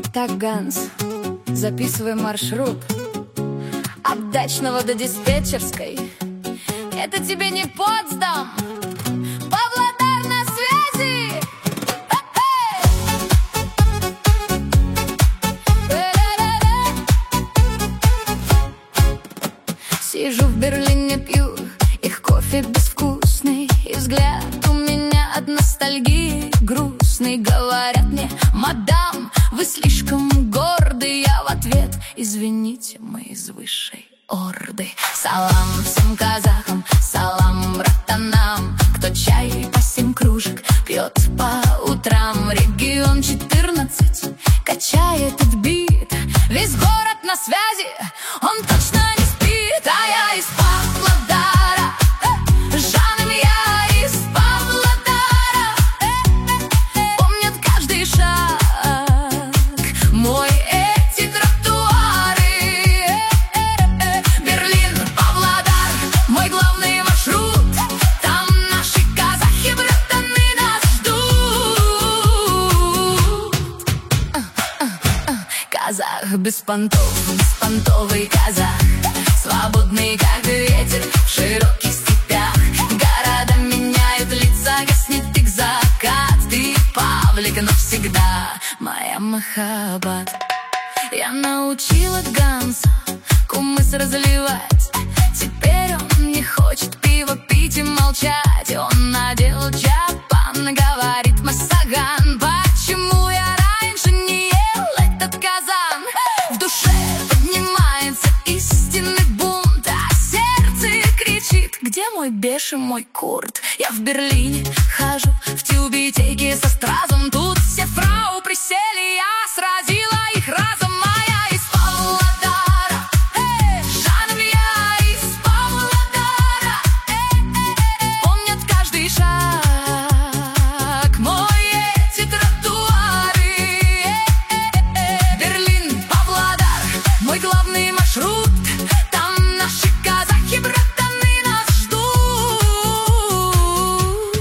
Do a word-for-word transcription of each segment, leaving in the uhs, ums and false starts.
Так, Ганс, записывай маршрут от дачного до диспетчерской. Это тебе не Потсдам, Павлодар на связи. Сижу в Берлине, пью их кофе безвкусный, и взгляд у меня от ностальгии грустный. Говорят мне: мадам, вы слишком горды. Я в ответ: извините, мы из высшей орды. Салам всем казахам, салам братанам, кто чай по семь кружек пьет по утрам. Регион четырнадцать качает этот бит, весь город на связи, он точно не спит. А я из Павлодара, жаным я из Павлодара. Помнят каждый шаг мой, эти тротуары. Берлин, Павлодар, мой главный маршрут. Там наши казахи, братаны, нас ждут. Казах без понтов, беспонтовый казах, свободный, как ветер в широких степях. Города меняют лица, гаснет их закат. Ты, Павлик, навсегда моя Махаббат. Я научила Ганса кумыс разливать. Теперь он не хочет пиво пить и молчать. Он надел чапан, говорит: Масаган, почему я раньше не ел этот казан? В душе поднимается истинный бунт, а сердце кричит: где мой бешеный, мой Курт? Я в Берлине хожу в тюбетейке со стразом. Тут все фрау присели, я сразила их разом. А я из Павлодара, жаным я из Павлодара. Помнят каждый шаг мой, эти тротуары. Берлин, Павлодар, мой главный маршрут. Там наши казахи, братаны, нас ждут.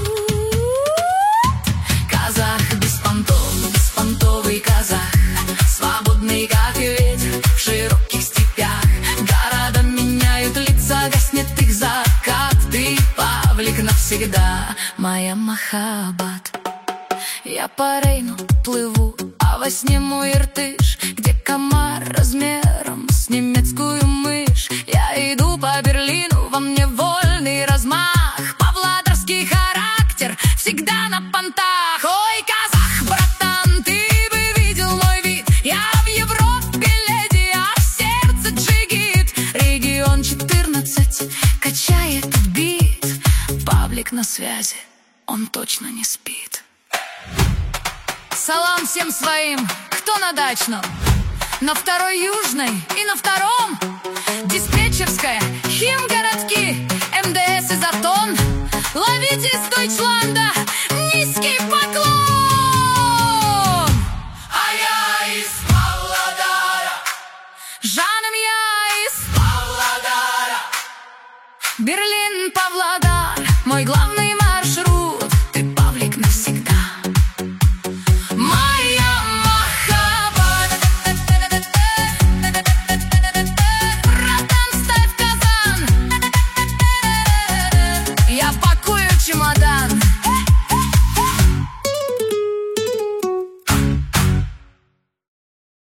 Казах без понтов, беспонтовый казах, свободный, как ветер в широких степях. Города меняют лица, гаснет их закат. Ты, Павлик, навсегда моя Махаббат. Я по Рейну плыву, а во сне мой Иртыш, где комар размером с немецкую мышь. Я иду по Берлину, во мне вольный размах, павлодарский характер всегда на понтах. Ой, казах, братан, ты бы видел мой вид. Я в Европе леди, а в сердце джигит. Регион четырнадцать качает бит. Павлик на связи, он точно не спит. Салам всем своим, кто на дачном, на второй южной и на втором диспетчерская, химгородки, МДС и Затон. Ловите из Дойчланда